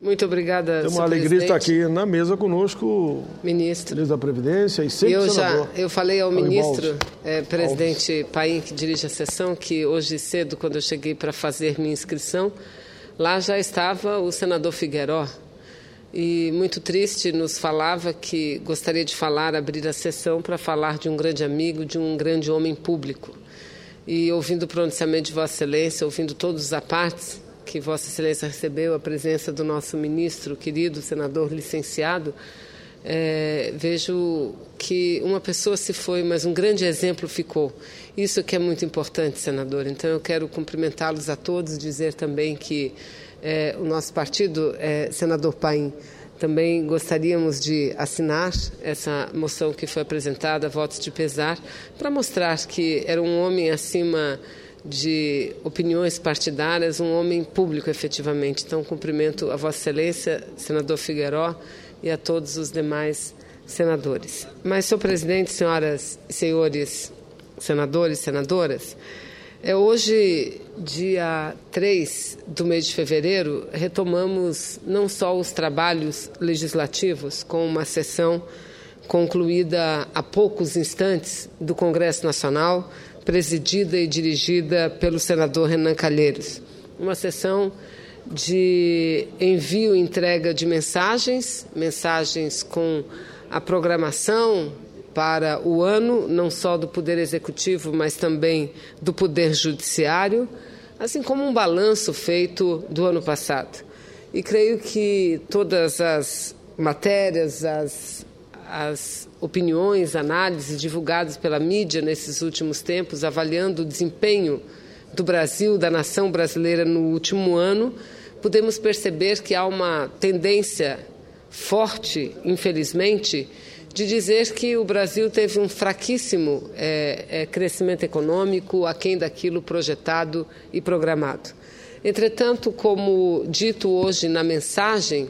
Muito obrigada, É uma alegria estar aqui na mesa conosco, ministro da Previdência e sempre senador. Eu falei ao ministro, presidente Paim, que dirige a sessão, que hoje cedo, quando eu cheguei para fazer minha inscrição, lá já estava o senador Figueiró. E muito triste nos falava que gostaria de abrir a sessão para falar de um grande amigo, de um grande homem público. E ouvindo o pronunciamento de Vossa Excelência, ouvindo todos os apartes que Vossa Excelência recebeu, a presença do nosso ministro, querido senador licenciado, vejo que uma pessoa se foi, mas um grande exemplo ficou. Isso que é muito importante, senador. Então, eu quero cumprimentá-los a todos, dizer também que o nosso partido, senador Paim, também gostaríamos de assinar essa moção que foi apresentada, votos de pesar, para mostrar que era um homem acima de opiniões partidárias, um homem público, efetivamente. Então, cumprimento a Vossa Excelência, senador Figueiró, e a todos os demais senadores. Mas, senhor presidente, senhoras e senhores senadores e senadoras, hoje, dia 3 do mês de fevereiro, retomamos não só os trabalhos legislativos, com uma sessão concluída há poucos instantes do Congresso Nacional, presidida e dirigida pelo senador Renan Calheiros. Uma sessão de envio e entrega de mensagens com a programação para o ano, não só do Poder Executivo, mas também do Poder Judiciário, assim como um balanço feito do ano passado. E creio que todas as matérias, as opiniões, análises divulgadas pela mídia nesses últimos tempos, avaliando o desempenho do Brasil, da nação brasileira no último ano, podemos perceber que há uma tendência forte, infelizmente, de dizer que o Brasil teve um fraquíssimo crescimento econômico, aquém daquilo projetado e programado. Entretanto, como dito hoje na mensagem,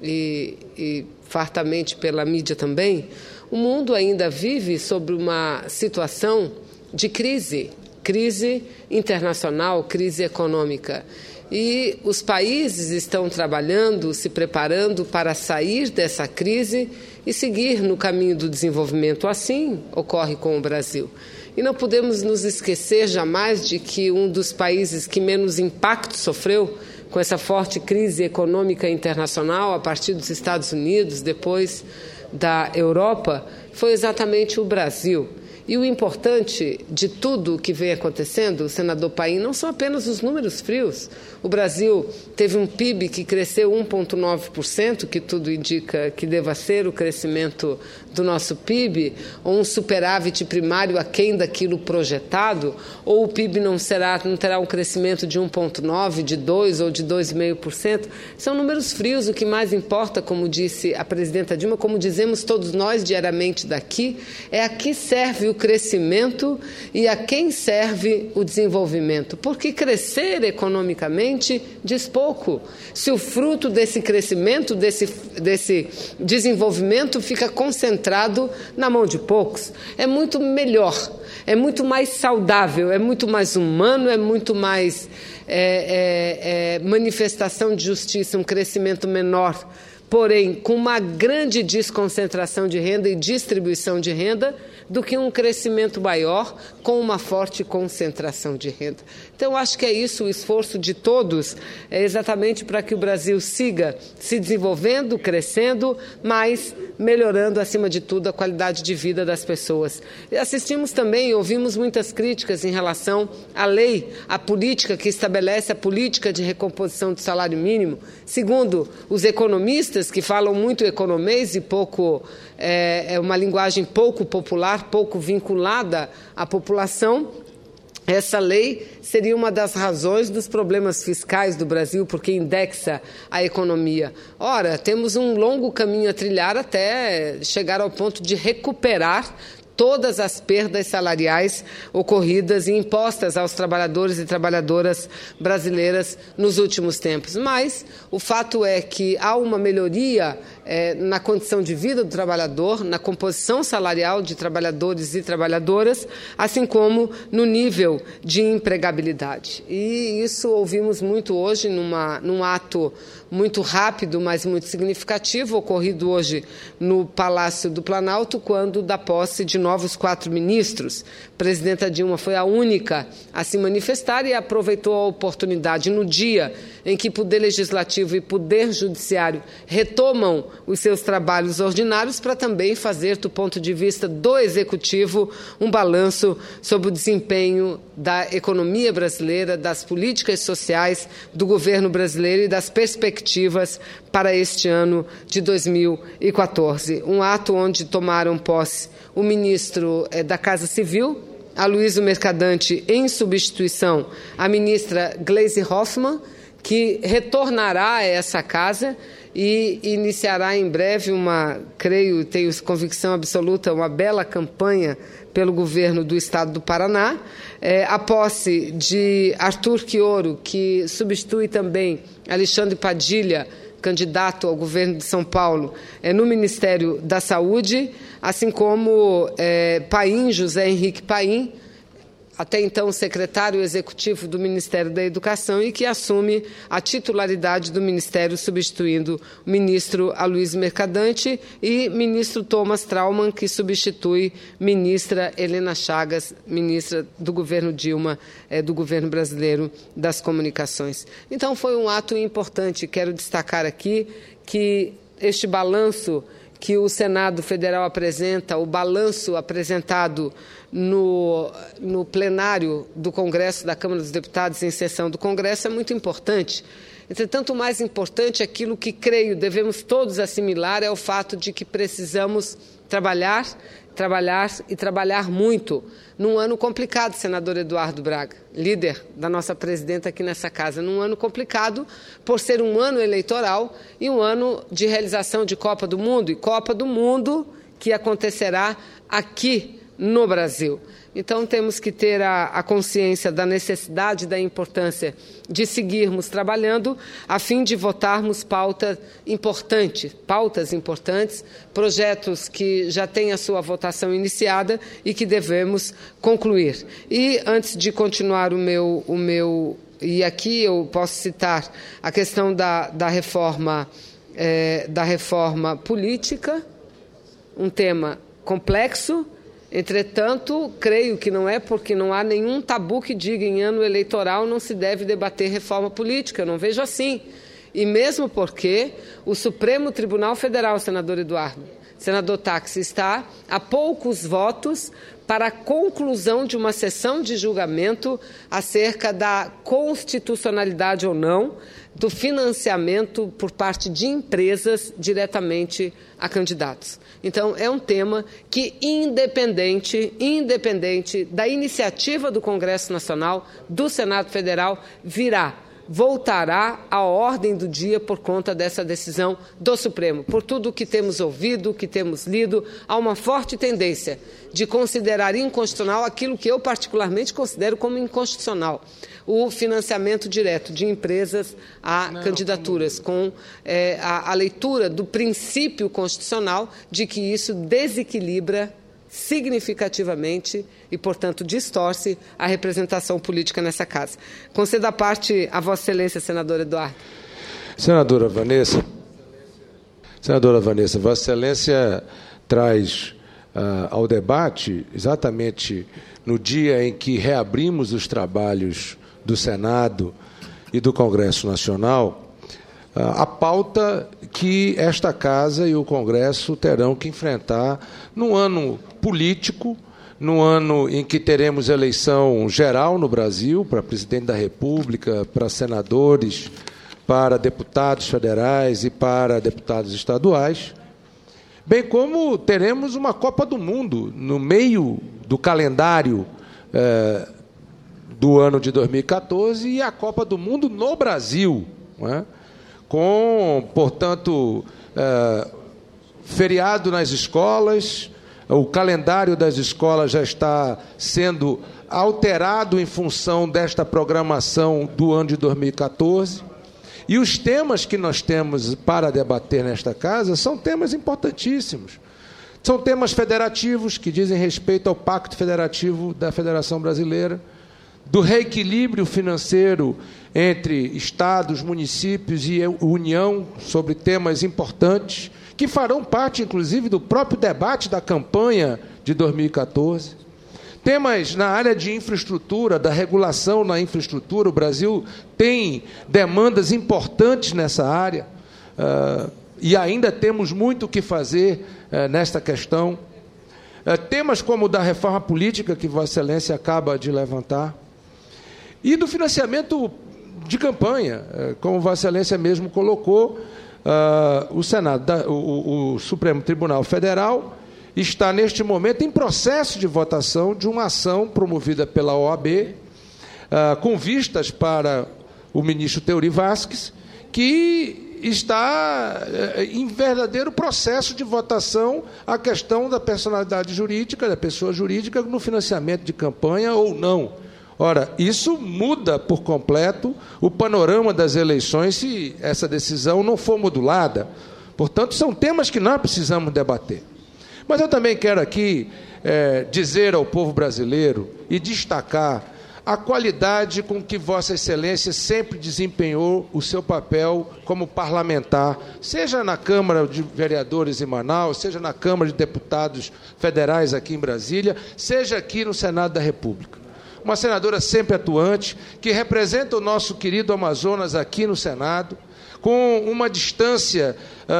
e fartamente pela mídia também, o mundo ainda vive sobre uma situação de crise internacional, crise econômica. E os países estão trabalhando, se preparando para sair dessa crise e seguir no caminho do desenvolvimento. Assim ocorre com o Brasil. E não podemos nos esquecer jamais de que um dos países que menos impacto sofreu com essa forte crise econômica internacional, a partir dos Estados Unidos, depois da Europa, foi exatamente o Brasil. E o importante de tudo o que vem acontecendo, senador Paim, não são apenas os números frios. O Brasil teve um PIB que cresceu 1,9%, que tudo indica que deva ser o crescimento do nosso PIB, ou um superávit primário aquém daquilo projetado, ou o PIB não terá um crescimento de 1,9%, de 2% ou de 2,5%. São números frios, o que mais importa, como disse a presidenta Dilma, como dizemos todos nós diariamente daqui, é a que serve o crescimento e a quem serve o desenvolvimento. Porque crescer economicamente diz pouco. Se o fruto desse crescimento, desse desenvolvimento fica concentrado na mão de poucos, é muito melhor, é muito mais saudável, é muito mais humano, é muito mais manifestação de justiça, um crescimento menor, porém com uma grande desconcentração de renda e distribuição de renda, do que um crescimento maior com uma forte concentração de renda. Então, acho que é isso, o esforço de todos é exatamente para que o Brasil siga se desenvolvendo, crescendo, mas melhorando, acima de tudo, a qualidade de vida das pessoas. E assistimos também, ouvimos muitas críticas em relação à lei, à política que estabelece a política de recomposição do salário mínimo. Segundo os economistas, que falam muito economês e pouco, uma linguagem pouco popular, pouco vinculada à população, essa lei seria uma das razões dos problemas fiscais do Brasil, porque indexa a economia. Ora, temos um longo caminho a trilhar até chegar ao ponto de recuperar todas as perdas salariais ocorridas e impostas aos trabalhadores e trabalhadoras brasileiras nos últimos tempos. Mas o fato é que há uma melhoria na condição de vida do trabalhador, na composição salarial de trabalhadores e trabalhadoras, assim como no nível de empregabilidade. E isso ouvimos muito hoje num ato muito rápido, mas muito significativo, ocorrido hoje no Palácio do Planalto, quando da posse de novos 4 ministros. A presidenta Dilma foi a única a se manifestar e aproveitou a oportunidade no dia em que Poder Legislativo e Poder Judiciário retomam os seus trabalhos ordinários para também fazer, do ponto de vista do Executivo, um balanço sobre o desempenho da economia brasileira, das políticas sociais do governo brasileiro e das perspectivas para este ano de 2014. Um ato onde tomaram posse o ministro da Casa Civil, Aloysio Mercadante, em substituição à ministra Gleisi Hoffmann, que retornará a essa casa e iniciará em breve tenho convicção absoluta, uma bela campanha pelo governo do Estado do Paraná. A posse de Arthur Quioro, que substitui também Alexandre Padilha, candidato ao governo de São Paulo, no Ministério da Saúde, assim como José Henrique Paim, até então secretário executivo do Ministério da Educação e que assume a titularidade do Ministério, substituindo o ministro Aloysio Mercadante e ministro Thomas Traumann, que substitui ministra Helena Chagas, ministra do governo Dilma, do governo brasileiro das comunicações. Então, foi um ato importante. Quero destacar aqui que este balanço que o Senado Federal apresenta, o balanço apresentado no plenário do Congresso, da Câmara dos Deputados, em sessão do Congresso, é muito importante. Entretanto, o mais importante, aquilo que creio devemos todos assimilar, é o fato de que precisamos trabalhar e trabalhar muito num ano complicado, senador Eduardo Braga, líder da nossa presidenta aqui nessa casa, num ano complicado por ser um ano eleitoral e um ano de realização de Copa do Mundo, e Copa do Mundo que acontecerá aqui no Brasil. Então, temos que ter a consciência da necessidade e da importância de seguirmos trabalhando a fim de votarmos pautas importantes, projetos que já têm a sua votação iniciada e que devemos concluir. E, antes de continuar e aqui eu posso citar a questão da reforma política, um tema complexo. Entretanto, creio que não é porque não há nenhum tabu que diga em ano eleitoral não se deve debater reforma política. Eu não vejo assim. E mesmo porque o Supremo Tribunal Federal, senador Eduardo, senador Táxi, está a poucos votos para a conclusão de uma sessão de julgamento acerca da constitucionalidade ou não do financiamento por parte de empresas diretamente a candidatos. Então, é um tema que, independente da iniciativa do Congresso Nacional, do Senado Federal, voltará à ordem do dia por conta dessa decisão do Supremo. Por tudo o que temos ouvido, que temos lido, há uma forte tendência de considerar inconstitucional aquilo que eu particularmente considero como inconstitucional: o financiamento direto de empresas a candidaturas, com a leitura do princípio constitucional de que isso desequilibra significativamente e, portanto, distorce a representação política nessa casa. Concedo a parte a Vossa Excelência, senador Eduardo. Senadora Vanessa, Vossa Excelência traz ao debate, exatamente no dia em que reabrimos os trabalhos do Senado e do Congresso Nacional, a pauta que esta Casa e o Congresso terão que enfrentar num ano político, num ano em que teremos eleição geral no Brasil, para presidente da República, para senadores, para deputados federais e para deputados estaduais, bem como teremos uma Copa do Mundo no meio do calendário do ano de 2014 e a Copa do Mundo no Brasil, não é? Com, portanto, feriado nas escolas, o calendário das escolas já está sendo alterado em função desta programação do ano de 2014, E os temas que nós temos para debater nesta casa são temas importantíssimos. São temas federativos que dizem respeito ao Pacto Federativo da Federação Brasileira, do reequilíbrio financeiro entre estados, municípios e União sobre temas importantes, que farão parte, inclusive, do próprio debate da campanha de 2014. Temas na área de infraestrutura, da regulação na infraestrutura. O Brasil tem demandas importantes nessa área e ainda temos muito o que fazer nesta questão. Temas como o da reforma política, que Vossa Excelência acaba de levantar, e do financiamento de campanha, como Vossa Excelência mesmo colocou, o Senado, o Supremo Tribunal Federal está, neste momento, em processo de votação de uma ação promovida pela OAB, com vistas para o ministro Teori Vásquez, que está em verdadeiro processo de votação a questão da personalidade jurídica, da pessoa jurídica, no financiamento de campanha ou não. Ora, isso muda por completo o panorama das eleições se essa decisão não for modulada. Portanto, são temas que nós precisamos debater. Mas eu também quero aqui dizer ao povo brasileiro e destacar a qualidade com que Vossa Excelência sempre desempenhou o seu papel como parlamentar, seja na Câmara de Vereadores em Manaus, seja na Câmara de Deputados Federais aqui em Brasília, seja aqui no Senado da República. Uma senadora sempre atuante, que representa o nosso querido Amazonas aqui no Senado, com uma distância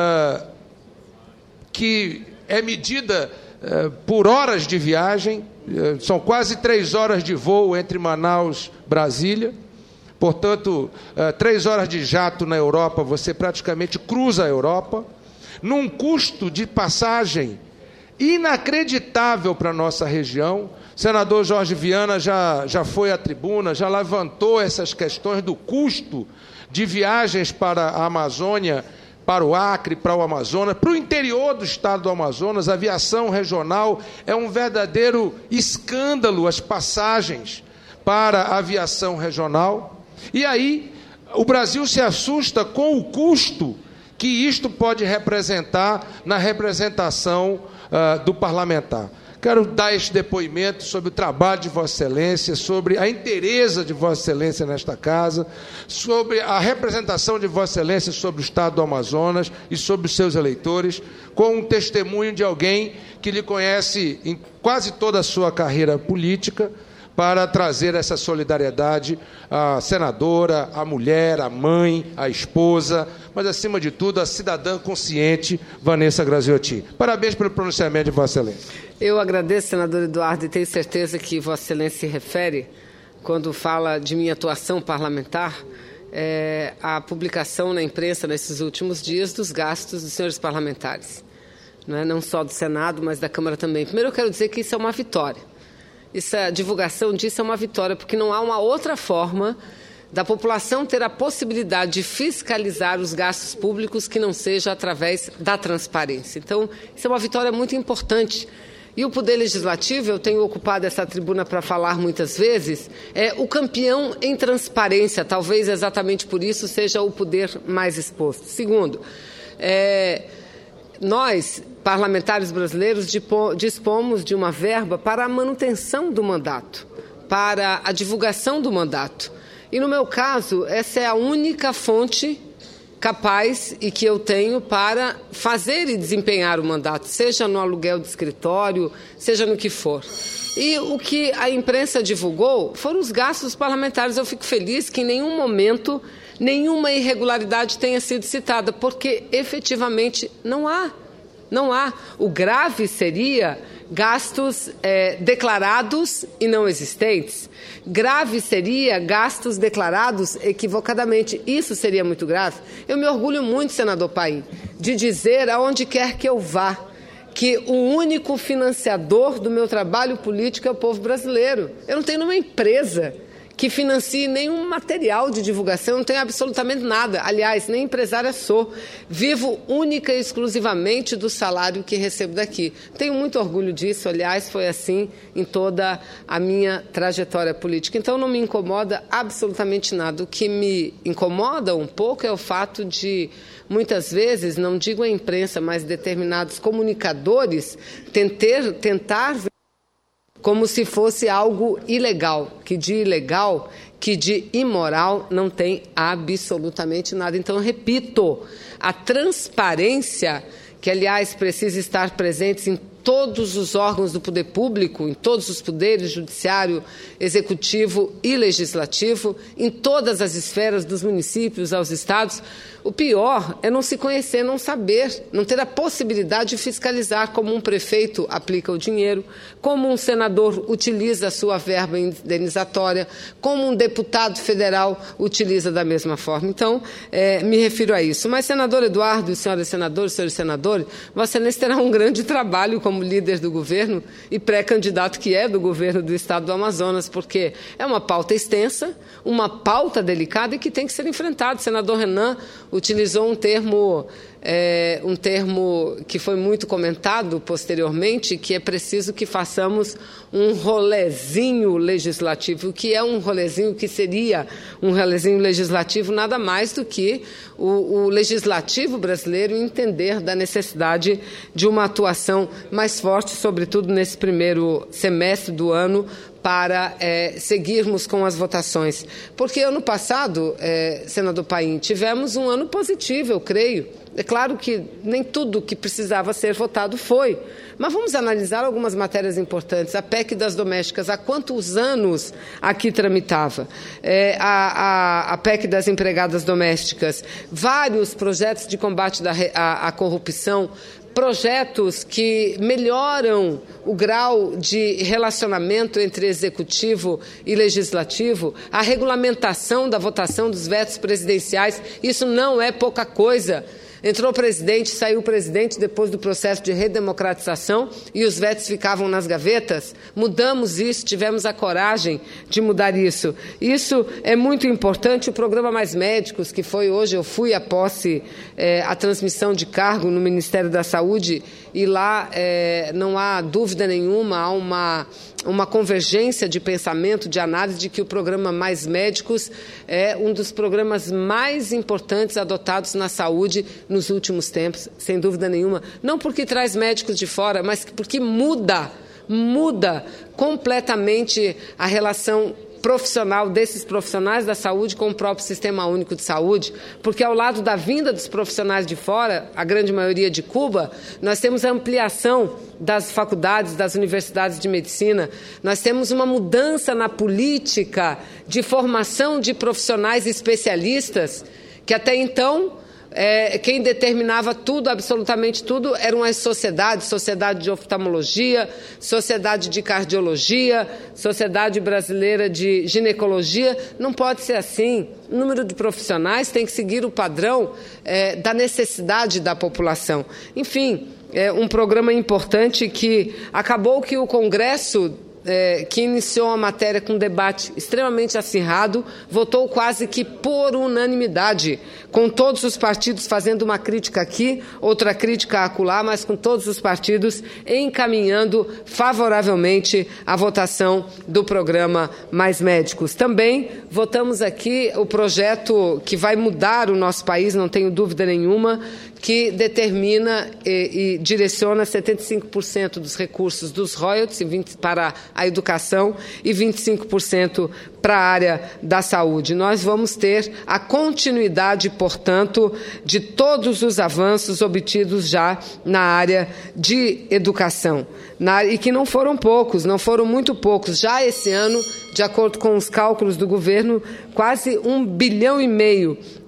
que é medida por horas de viagem, são quase 3 horas de voo entre Manaus e Brasília, portanto, 3 horas de jato na Europa, você praticamente cruza a Europa, num custo de passagem inacreditável para a nossa região. O senador Jorge Viana já foi à tribuna, já levantou essas questões do custo de viagens para a Amazônia, para o Acre, para o Amazonas, para o interior do estado do Amazonas. A aviação regional é um verdadeiro escândalo, as passagens para a aviação regional. E aí o Brasil se assusta com o custo que isto pode representar na representação do parlamentar. Quero dar este depoimento sobre o trabalho de Vossa Excelência, sobre a inteireza de Vossa Excelência nesta casa, sobre a representação de Vossa Excelência sobre o Estado do Amazonas e sobre os seus eleitores, com um testemunho de alguém que lhe conhece em quase toda a sua carreira política, para trazer essa solidariedade à senadora, à mulher, à mãe, à esposa, mas, acima de tudo, à cidadã consciente, Vanessa Graziotin. Parabéns pelo pronunciamento de Vossa Excelência. Eu agradeço, senador Eduardo, e tenho certeza que Vossa Excelência se refere, quando fala de minha atuação parlamentar, à publicação na imprensa, nesses últimos dias, dos gastos dos senhores parlamentares. Não só do Senado, mas da Câmara também. Primeiro, eu quero dizer que isso é uma vitória. Essa divulgação disso é uma vitória, porque não há uma outra forma da população ter a possibilidade de fiscalizar os gastos públicos que não seja através da transparência. Então, isso é uma vitória muito importante. E o Poder Legislativo, eu tenho ocupado essa tribuna para falar muitas vezes, é o campeão em transparência, talvez exatamente por isso seja o poder mais exposto. Segundo, nós, parlamentares brasileiros, dispomos de uma verba para a manutenção do mandato, para a divulgação do mandato. E, no meu caso, essa é a única fonte capaz e que eu tenho para fazer e desempenhar o mandato, seja no aluguel de escritório, seja no que for. E o que a imprensa divulgou foram os gastos parlamentares. Eu fico feliz que em nenhum momento nenhuma irregularidade tenha sido citada, porque efetivamente não há. Não há. O grave seria gastos declarados e não existentes. Grave seria gastos declarados equivocadamente. Isso seria muito grave. Eu me orgulho muito, senador Paim, de dizer aonde quer que eu vá que o único financiador do meu trabalho político é o povo brasileiro. Eu não tenho nenhuma empresa que financie nenhum material de divulgação, não tenho absolutamente nada. Aliás, nem empresária sou. Vivo única e exclusivamente do salário que recebo daqui. Tenho muito orgulho disso, aliás, foi assim em toda a minha trajetória política. Então, não me incomoda absolutamente nada. O que me incomoda um pouco é o fato de, muitas vezes, não digo a imprensa, mas determinados comunicadores tentar como se fosse algo ilegal, que de ilegal, que de imoral não tem absolutamente nada. Então, repito, a transparência, que, aliás, precisa estar presente em todos os órgãos do poder público, em todos os poderes, judiciário, executivo e legislativo, em todas as esferas, dos municípios aos estados. O pior é não se conhecer, não saber, não ter a possibilidade de fiscalizar como um prefeito aplica o dinheiro, como um senador utiliza a sua verba indenizatória, como um deputado federal utiliza da mesma forma. Então, me refiro a isso. Mas, senador Eduardo, senhores senadores, Vossa Excelência terá um grande trabalho como líder do governo e pré-candidato que é do governo do estado do Amazonas, porque é uma pauta extensa, uma pauta delicada e que tem que ser enfrentada. O senador Renan utilizou um termo que foi muito comentado posteriormente, que é preciso que façamos um rolezinho legislativo. O que é um rolezinho? O que seria um rolezinho legislativo? Nada mais do que o legislativo brasileiro entender da necessidade de uma atuação mais forte, sobretudo nesse primeiro semestre do ano, para seguirmos com as votações. Porque ano passado, senador Paim, tivemos um ano positivo, eu creio. É claro que nem tudo que precisava ser votado foi, mas vamos analisar algumas matérias importantes. A PEC das domésticas, há quantos anos aqui tramitava? A PEC das empregadas domésticas, vários projetos de combate à corrupção, projetos que melhoram o grau de relacionamento entre executivo e legislativo, a regulamentação da votação dos vetos presidenciais, isso não é pouca coisa. Entrou o presidente, saiu o presidente depois do processo de redemocratização e os vetos ficavam nas gavetas. Mudamos isso, tivemos a coragem de mudar isso. Isso é muito importante. O programa Mais Médicos, que foi hoje, eu fui à posse, a transmissão de cargo no Ministério da Saúde, e lá não há dúvida nenhuma, há uma convergência de pensamento, de análise, de que o programa Mais Médicos é um dos programas mais importantes adotados na saúde nos últimos tempos, sem dúvida nenhuma. Não porque traz médicos de fora, mas porque muda completamente a relação profissional desses profissionais da saúde com o próprio Sistema Único de Saúde, porque ao lado da vinda dos profissionais de fora, a grande maioria de Cuba, nós temos a ampliação das faculdades, das universidades de medicina, nós temos uma mudança na política de formação de profissionais especialistas, que até então quem determinava tudo, absolutamente tudo, eram as sociedades, Sociedade de Oftalmologia, Sociedade de Cardiologia, Sociedade Brasileira de Ginecologia. Não pode ser assim. O número de profissionais tem que seguir o padrão da necessidade da população. Enfim, é um programa importante que acabou que o Congresso, que iniciou a matéria com um debate extremamente acirrado, votou quase que por unanimidade, com todos os partidos fazendo uma crítica aqui, outra crítica acolá, mas com todos os partidos encaminhando favoravelmente a votação do programa Mais Médicos. Também votamos aqui o projeto que vai mudar o nosso país, não tenho dúvida nenhuma, que determina e direciona 75% dos recursos dos royalties para a educação e 25% para a área da saúde. Nós vamos ter a continuidade, portanto, de todos os avanços obtidos já na área de educação. E que não foram poucos, não foram muito poucos. Já esse ano, de acordo com os cálculos do governo, quase 1,5 bilhão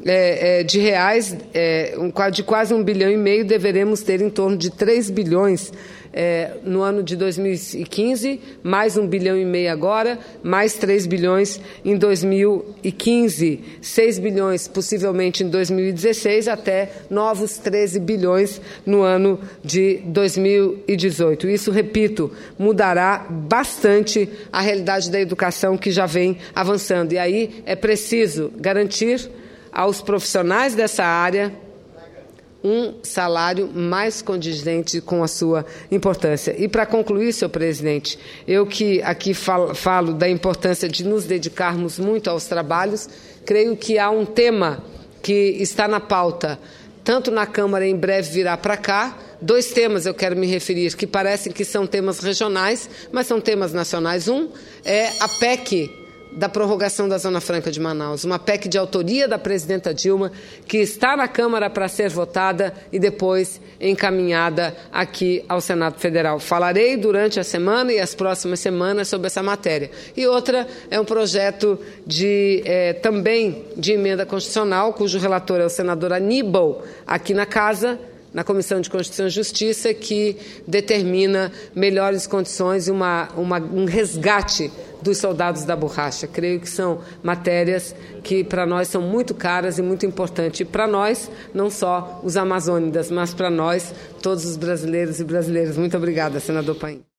de reais, de quase 1,5 bilhão, deveremos ter em torno de 3 bilhões no ano de 2015, mais 1,5 bilhão agora, mais 3 bilhões em 2015, 6 bilhões possivelmente em 2016, até novos 13 bilhões no ano de 2018. Isso, repito, mudará bastante a realidade da educação que já vem avançando. E aí é preciso garantir aos profissionais dessa área um salário mais condizente com a sua importância. E, para concluir, senhor presidente, eu que aqui falo da importância de nos dedicarmos muito aos trabalhos, creio que há um tema que está na pauta, tanto na Câmara, em breve virá para cá. 2 temas eu quero me referir, que parecem que são temas regionais, mas são temas nacionais. Um é a PEC da prorrogação da Zona Franca de Manaus, uma PEC de autoria da presidenta Dilma, que está na Câmara para ser votada e depois encaminhada aqui ao Senado Federal. Falarei durante a semana e as próximas semanas sobre essa matéria. E outra é um projeto também de emenda constitucional, cujo relator é o senador Aníbal, aqui na Casa, na Comissão de Constituição e Justiça, que determina melhores condições e um resgate dos soldados da borracha. Creio que são matérias que para nós são muito caras e muito importantes. E para nós, não só os amazônidas, mas para nós, todos os brasileiros e brasileiras. Muito obrigada, senador Paim.